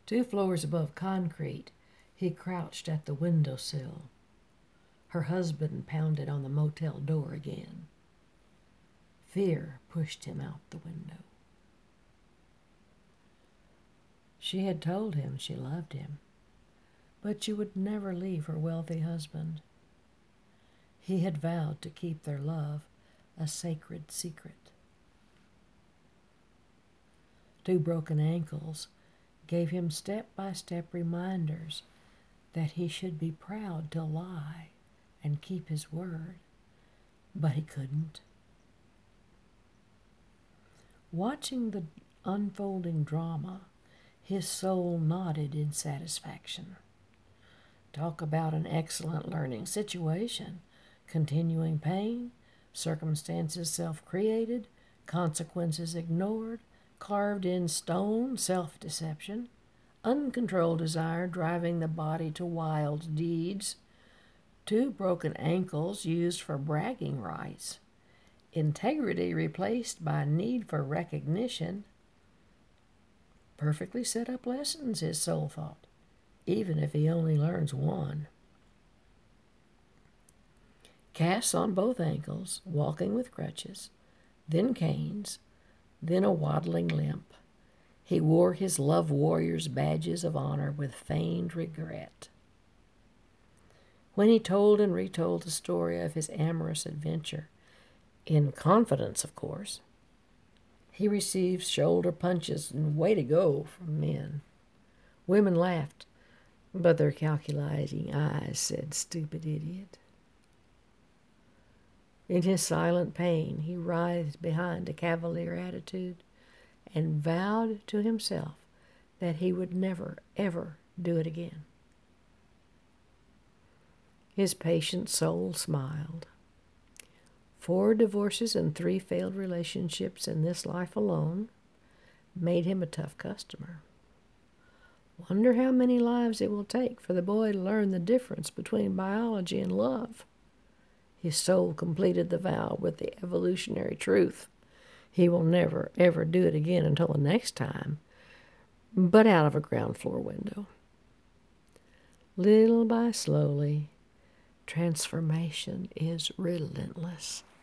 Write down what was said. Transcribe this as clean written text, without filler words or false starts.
2 floors above concrete, he crouched at the windowsill. Her husband pounded on the motel door again. Fear pushed him out the window. She had told him she loved him, but she would never leave her wealthy husband. He had vowed to keep their love a sacred secret. 2 broken ankles gave him step-by-step reminders that he should be proud to lie and keep his word, but he couldn't. Watching the unfolding drama, his soul nodded in satisfaction. Talk about an excellent learning situation. Continuing pain, circumstances self-created, consequences ignored, carved in stone self-deception, uncontrolled desire driving the body to wild deeds, 2 broken ankles used for bragging rights, integrity replaced by need for recognition. Perfectly set up lessons, his soul thought, even if he only learns one. Casts on both ankles, walking with crutches, then canes, then a waddling limp. He wore his love warrior's badges of honor with feigned regret. When he told and retold the story of his amorous adventure, in confidence, of course, he received shoulder punches and "way to go" from men. Women laughed, but their calculating eyes said, "Stupid idiot." In his silent pain, he writhed behind a cavalier attitude and vowed to himself that he would never, ever do it again. His patient soul smiled. 4 divorces and 3 failed relationships in this life alone made him a tough customer. Wonder how many lives it will take for the boy to learn the difference between biology and love. His soul completed the vow with the evolutionary truth. He will never, ever do it again until the next time, but out of a ground floor window. Little by slowly, transformation is relentless.